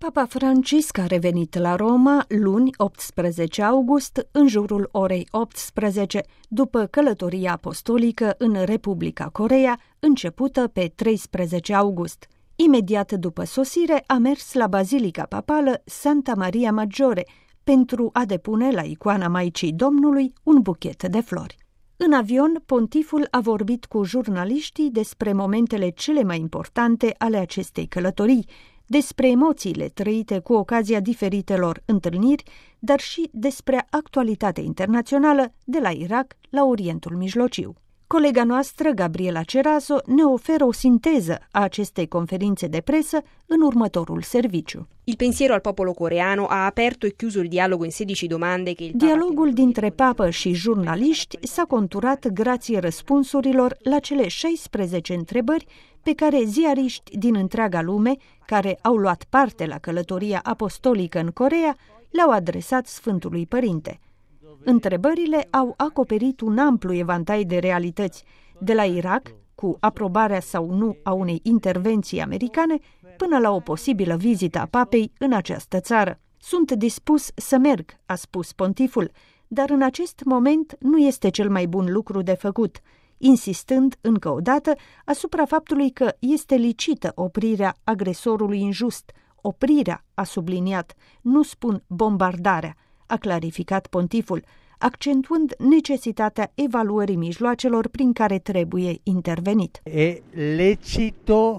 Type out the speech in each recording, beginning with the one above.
Papa Francisc a revenit la Roma luni 18 august în jurul orei 18, după călătoria apostolică în Republica Coreea, începută pe 13 august. Imediat după sosire a mers la Bazilica Papală Santa Maria Maggiore pentru a depune la icoana Maicii Domnului un buchet de flori. În avion, pontiful a vorbit cu jurnaliștii despre momentele cele mai importante ale acestei călătorii, despre emoțiile trăite cu ocazia diferitelor întâlniri, dar și despre actualitatea internațională de la Irak la Orientul Mijlociu. Colega noastră, Gabriela Ceraso, ne oferă o sinteză a acestei conferințe de presă în următorul serviciu. Il pensiero al popolo coreano ha aperto e chiuso il dialogo in 16 domande che il Papa... Dialogul dintre papă și jurnaliști s-a conturat grație răspunsurilor la cele 16 întrebări pe care ziariști din întreaga lume, care au luat parte la călătoria apostolică în Coreea, le-au adresat Sfântului Părinte. Întrebările au acoperit un amplu evantai de realități, de la Irak, cu aprobarea sau nu a unei intervenții americane, până la o posibilă vizită a papei în această țară. Sunt dispus să merg, a spus pontiful, dar în acest moment nu este cel mai bun lucru de făcut, insistând încă o dată asupra faptului că este licită oprirea agresorului injust. Oprirea, a subliniat, nu spun bombardarea, a clarificat pontiful, accentuând necesitatea evaluării mijloacelor prin care trebuie intervenit. E lecito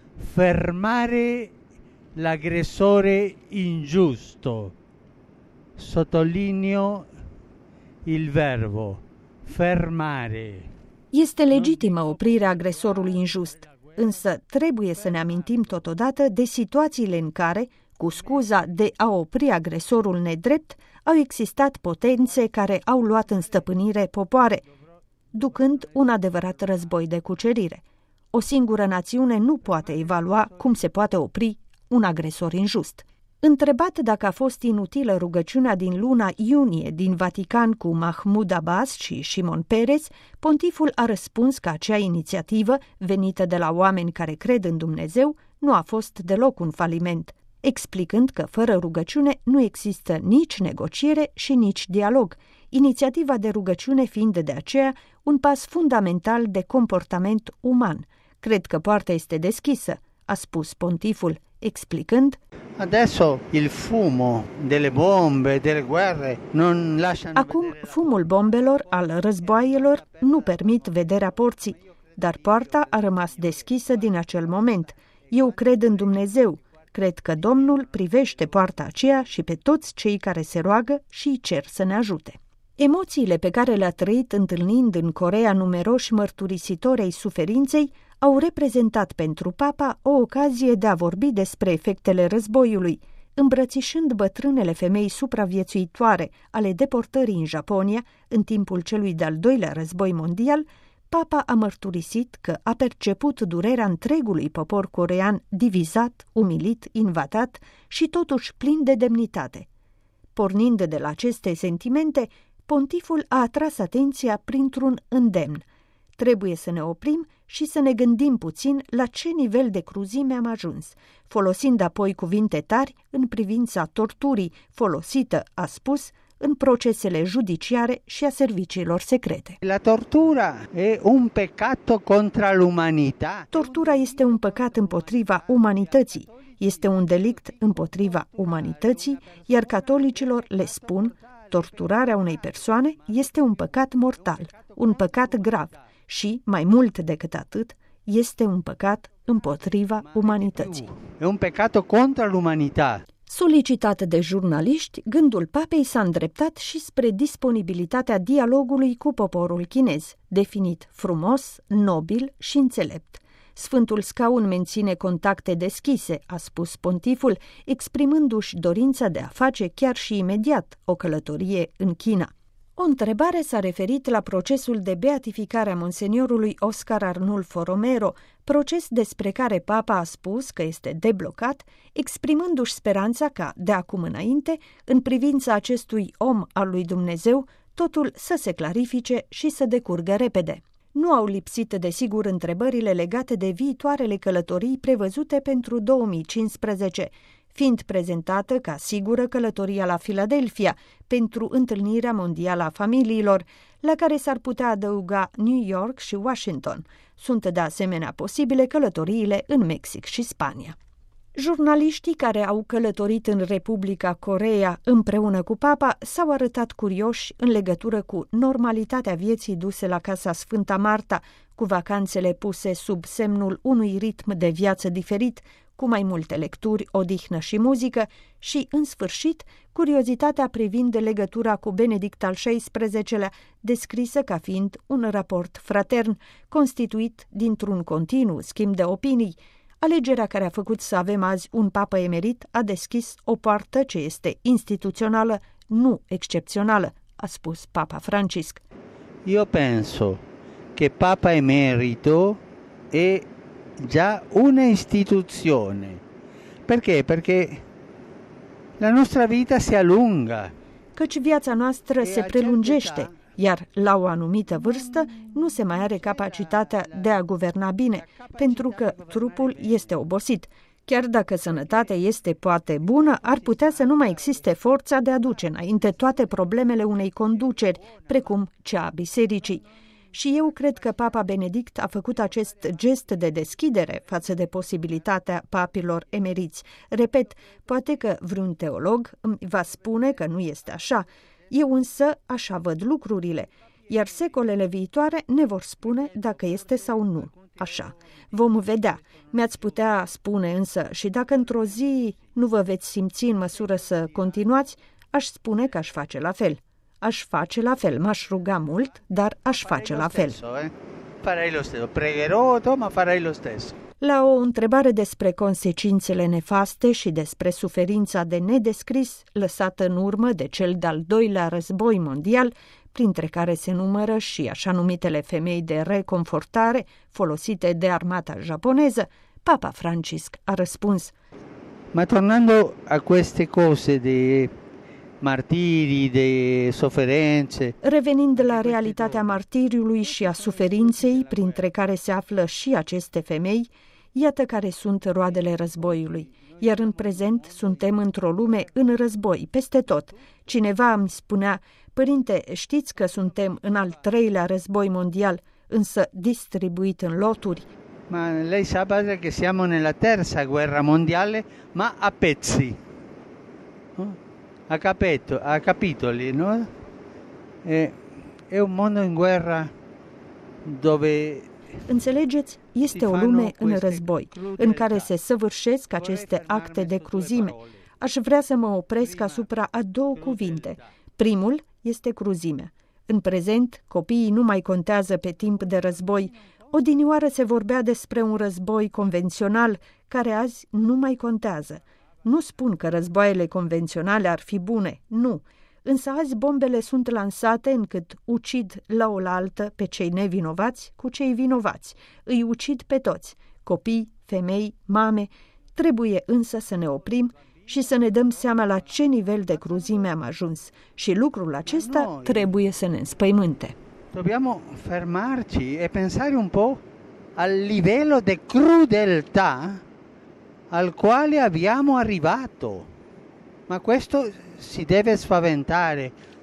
fermare l'aggressore ingiusto. Sottolineo il verbo fermare. Este legitimă oprirea agresorului injust, însă trebuie să ne amintim totodată de situațiile în care, cu scuza de a opri agresorul nedrept, au existat potențe care au luat în stăpânire popoare, ducând un adevărat război de cucerire. O singură națiune nu poate evalua cum se poate opri un agresor injust. Întrebat dacă a fost inutilă rugăciunea din luna iunie din Vatican cu Mahmoud Abbas și Shimon Peres, pontiful a răspuns că acea inițiativă, venită de la oameni care cred în Dumnezeu, nu a fost deloc un faliment, explicând că fără rugăciune nu există nici negociere și nici dialog, inițiativa de rugăciune fiind de aceea un pas fundamental de comportament uman. Cred că poarta este deschisă, a spus pontiful, explicând: Adesso il fumo delle bombe, delle guerre non lasciano. Acum fumul bombelor, al războaielor, nu permit vederea porții, dar poarta a rămas deschisă din acel moment. Eu cred în Dumnezeu. Cred că Domnul privește poarta aceea și pe toți cei care se roagă și îi cer să ne ajute. Emoțiile pe care le-a trăit întâlnind în Coreea numeroși mărturisitori ai suferinței au reprezentat pentru papa o ocazie de a vorbi despre efectele războiului, îmbrățișând bătrânele femei supraviețuitoare ale deportării în Japonia în timpul celui de-al doilea război mondial. Papa a mărturisit că a perceput durerea întregului popor corean divizat, umilit, invadat și totuși plin de demnitate. Pornind de la aceste sentimente, pontiful a atras atenția printr-un îndemn. Trebuie să ne oprim și să ne gândim puțin la ce nivel de cruzime am ajuns, folosind apoi cuvinte tari în privința torturii folosită, a spus, în procesele judiciare și a serviciilor secrete. La tortura e un peccato contra l'umanità. Tortura este un păcat împotriva umanității, este un delict împotriva umanității, iar catolicilor le spun, torturarea unei persoane este un păcat mortal, un păcat grav și, mai mult decât atât, este un păcat împotriva umanității. E un peccato contra l'umanità. Solicitat de jurnaliști, gândul papei s-a îndreptat și spre disponibilitatea dialogului cu poporul chinez, definit frumos, nobil și înțelept. Sfântul Scaun menține contacte deschise, a spus pontiful, exprimându-și dorința de a face chiar și imediat o călătorie în China. O întrebare s-a referit la procesul de beatificare a monseniorului Oscar Arnulfo Romero, proces despre care papa a spus că este deblocat, exprimându-și speranța ca, de acum înainte, în privința acestui om al lui Dumnezeu, totul să se clarifice și să decurgă repede. Nu au lipsit, desigur, întrebările legate de viitoarele călătorii prevăzute pentru 2015, fiind prezentată ca sigură călătoria la Philadelphia pentru întâlnirea mondială a familiilor, la care s-ar putea adăuga New York și Washington. Sunt de asemenea posibile călătoriile în Mexic și Spania. Jurnaliștii care au călătorit în Republica Coreea împreună cu papa s-au arătat curioși în legătură cu normalitatea vieții duse la Casa Sfânta Marta, cu vacanțele puse sub semnul unui ritm de viață diferit, cu mai multe lecturi, odihnă și muzică și, în sfârșit, curiozitatea privind legătura cu Benedict al XVI-lea, descrisă ca fiind un raport fratern, constituit dintr-un continuu schimb de opinii. Alegerea care a făcut să avem azi un papă emerit a deschis o poartă ce este instituțională, nu excepțională, a spus Papa Francisc. Io penso che Papa Emerito è già una istituzione. Perché? Perché la nostra vita si allunga. Căci viața noastră se prelungește, iar la o anumită vârstă nu se mai are capacitatea de a guverna bine, pentru că trupul este obosit. Chiar dacă sănătatea este poate bună, ar putea să nu mai existe forța de a duce înainte toate problemele unei conduceri, precum cea a bisericii. Și eu cred că Papa Benedict a făcut acest gest de deschidere față de posibilitatea papilor emeriți. Repet, poate că vreun teolog îmi va spune că nu este așa. Eu însă așa văd lucrurile, iar secolele viitoare ne vor spune dacă este sau nu așa. Vom vedea. Mi-ați putea spune însă și dacă într-o zi nu vă veți simți în măsură să continuați, aș spune că aș face la fel. Aș face la fel, m-aș ruga mult, dar aș face la fel. Farai lo stesso. Pregherò, ma farai lo stesso. La o întrebare despre consecințele nefaste și despre suferința de nedescris lăsată în urmă de cel de-al doilea război mondial, printre care se numără și așa numitele femei de reconfortare folosite de armata japoneză, Papa Francisc a răspuns: Ma tornando a queste cose de martiri, de sofferenze. Revenind la realitatea martiriului și a suferinței, printre care se află și aceste femei, iată care sunt roadele războiului. Iar în prezent suntem într-o lume în război, peste tot. Cineva îmi spunea: părinte, știți că suntem în al treilea război mondial, însă distribuit în loturi? Ma lei sa, padre, che siamo nella terza guerra mondiale, ma a pezzi. A capitoli, no? È un mondo in guerra dove... Înțelegeți? Este o lume în război, în care se săvârșesc aceste acte de cruzime. Aș vrea să mă opresc asupra a două cuvinte. Primul este cruzimea. În prezent, copiii nu mai contează pe timp de război. Odinioară se vorbea despre un război convențional, care azi nu mai contează. Nu spun că războaiele convenționale ar fi bune, nu. Însă azi bombele sunt lansate încât ucid la oaltă pe cei nevinovați cu cei vinovați. Îi ucid pe toți, copii, femei, mame. Trebuie însă să ne oprim și să ne dăm seama la ce nivel de cruzime am ajuns. Și lucrul acesta trebuie să ne înspăimânte. Dobbiamo fermarci e pensare un po' al livello de crudeltà al quale abbiamo arrivato. Ma questo si deve spaventare